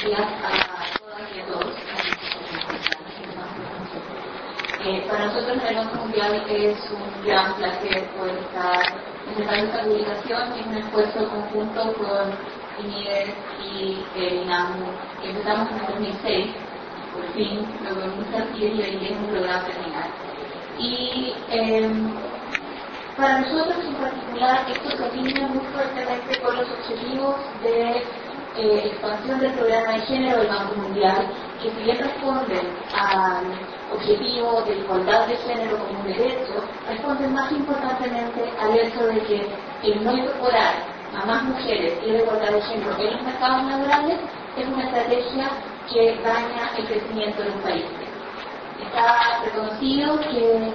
días a todas y a todos. Para nosotros el Banco Mundial es un gran placer poder estar presentando esta publicación. Es un esfuerzo conjunto con INIDES y INAMU, que empezamos en el 2006, por fin, luego de muchas días y hemos logrado terminar. Y para nosotros en particular esto se alinea muy fuertemente con los objetivos de expansión del programa de género del Banco Mundial, que si bien responden al objetivo de igualdad de género como un derecho, responden más importantemente al hecho de que el no incorporar a más mujeres y la igualdad de género en los mercados laborales es una estrategia que daña el crecimiento de los países. Está reconocido que,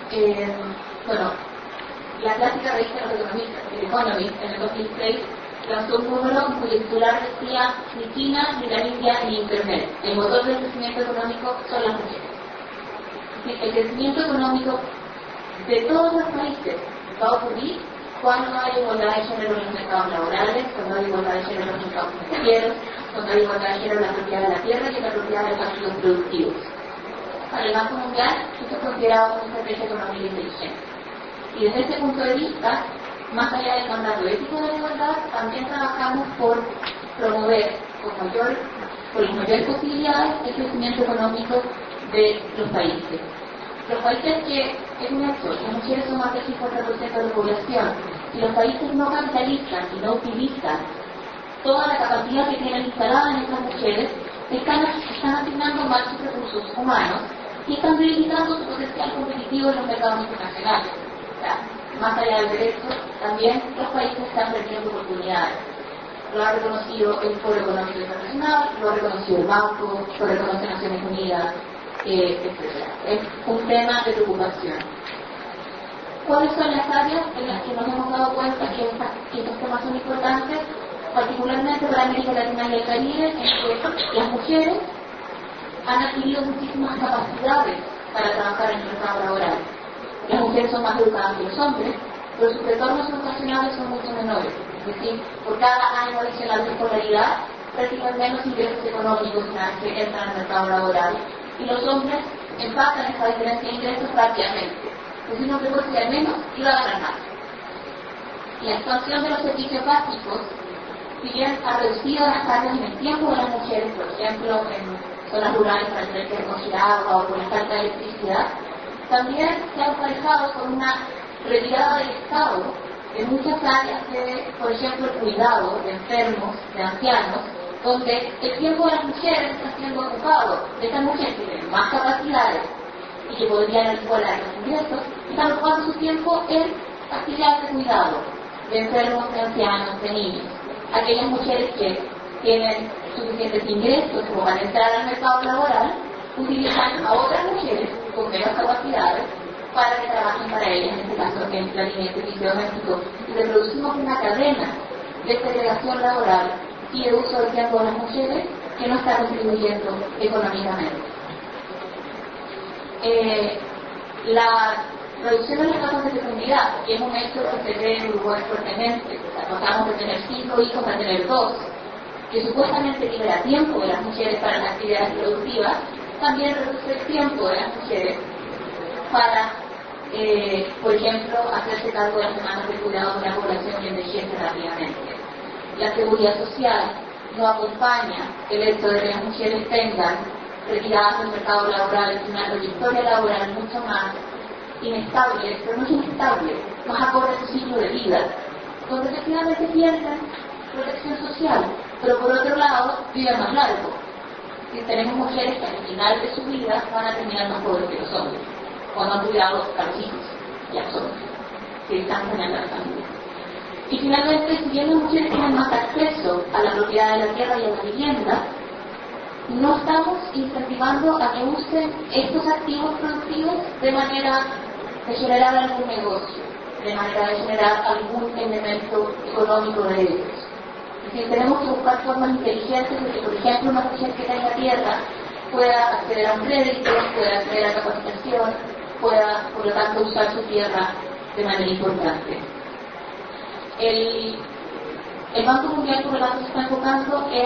la clásica revista de los economistas, el Economist, en el 2006, lanzó un número cuyo titular decía: ni China, ni la India, ni Internet. El motor del crecimiento económico son las mujeres. El crecimiento económico de todos los países va a ocurrir cuando hay igualdad de género en los mercados laborales, cuando hay igualdad de género en los mercados financieros, cuando hay igualdad de género en la propiedad de la tierra y en la propiedad de los activos productivos. Para el Banco Mundial, esto es considerado una estrategia económica inteligente. Y desde ese punto de vista, más allá del mandato ético de la igualdad, también trabajamos por promover con las mayores posibilidades el crecimiento económico de los países. Los países que, es un hecho, las mujeres son más del 50% de la población, y los países no capitalizan y no utilizan toda la capacidad que tienen instalada en estas mujeres, están asignando más sus recursos humanos y están debilitando su potencial competitivo en los mercados internacionales. Más allá del derecho, también los países están perdiendo oportunidades. Lo ha reconocido el Foro Económico Internacional, lo ha reconocido el Banco, lo reconoce Naciones Unidas, etc. Es un tema de preocupación. ¿Cuáles son las áreas en las que nos hemos dado cuenta que estos temas son importantes? Particularmente para América Latina y el Caribe, en que las mujeres han adquirido muchísimas capacidades para trabajar en el mercado laboral. Las mujeres son más educadas que los hombres, pero sus retornos educacionales son mucho menores. Es decir, por cada año adicional de escolaridad, reciben menos ingresos económicos que entran al mercado laboral. Y los hombres empatan esa diferencia de ingresos rápidamente. Es decir, un hombre puede estudiar menos y va a ganar más. La expansión de los servicios básicos, si bien ha reducido las cargas en el tiempo de las mujeres, por ejemplo, en zonas rurales para tener que recoger agua o por la falta de electricidad, también se ha emparejado con una retirada del Estado de muchas áreas de, por ejemplo, el cuidado de enfermos, de ancianos, donde el tiempo de las mujeres está siendo ocupado. Estas mujeres que tienen más capacidades y que podrían igualar los ingresos, están ocupando su tiempo en actividades de cuidado de enfermos, de ancianos, de niños. Aquellas mujeres que tienen suficientes ingresos como para entrar al mercado laboral, utilizan a otras mujeres con menos capacidades para que trabajen para ellas, en este caso en el gabinete de servicio doméstico, y reproducimos una cadena de segregación laboral y de uso del tiempo de las mujeres que no está contribuyendo económicamente. La reducción de las tasas de fecundidad, que es un hecho que se ve en Uruguay fuertemente, pasamos de tener 5 hijos a tener 2, que supuestamente libera tiempo de las mujeres para las actividades productivas, también reduce el tiempo de las mujeres para, por ejemplo, hacerse cargo de las demandas de cuidado de una población que envejece rápidamente. La seguridad social no acompaña el hecho de que las mujeres tengan retiradas del mercado laboral una trayectoria laboral mucho más inestable, pero no es inestable, más acorde a su ciclo de vida, donde efectivamente pierden protección social, pero por otro lado viven más largo. Si tenemos mujeres que al final de su vida van a terminar más pobres que los hombres, cuando han cuidado a los hijos y a los hombres, que están generando la familia. Y finalmente, si bien las mujeres tienen más acceso a la propiedad de la tierra y a la vivienda, no estamos incentivando a que usen estos activos productivos de manera de generar algún negocio, de manera de generar algún elemento económico de ellos. Es decir, tenemos que buscar formas inteligentes de que, por ejemplo, una mujer que tenga tierra pueda acceder a un crédito, pueda acceder a capacitación, pueda, por lo tanto, usar su tierra de manera importante. El Banco Mundial, por lo tanto, se está enfocando en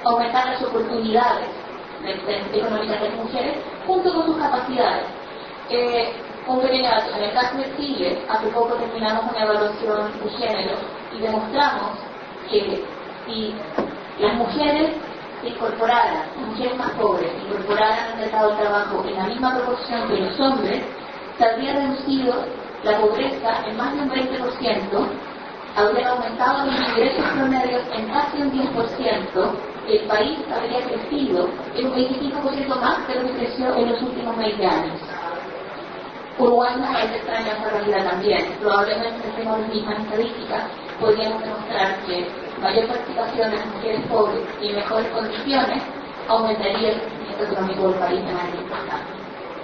aumentar las oportunidades económicas de las mujeres junto con sus capacidades. Un pequeño dato, en el caso de Chile, hace poco terminamos una evaluación de género y demostramos que si las mujeres se incorporaran, las mujeres más pobres, se incorporaran al mercado de trabajo en la misma proporción que los hombres, se habría reducido la pobreza en más de un 20%, habría aumentado los ingresos promedios en casi un 10%, el país habría crecido en un 25% más de lo que creció en los últimos 20 años. Uruguay es un país extraño a esa realidad también. Probablemente si hacemos las mismas estadísticas, podríamos demostrar que mayor participación de las mujeres pobres y en mejores condiciones aumentaría el crecimiento económico del país de manera importante.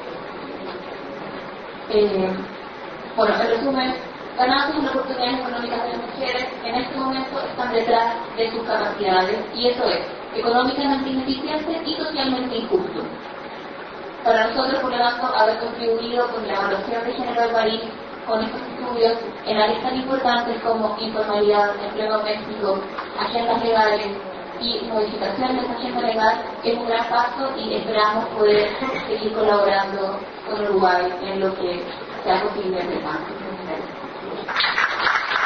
Bueno, en resumen, ganancias en oportunidades económicas de las mujeres en este momento están detrás de sus capacidades, y eso es económicamente ineficiente y socialmente injusto. Para nosotros, por lo tanto, haber contribuido con la evaluación de género de París, con estos estudios en áreas tan importantes como informalidad, empleo doméstico, agendas legales y modificación de esa agenda legal, es un gran paso y esperamos poder seguir colaborando con Uruguay en lo que sea posible entre tanto.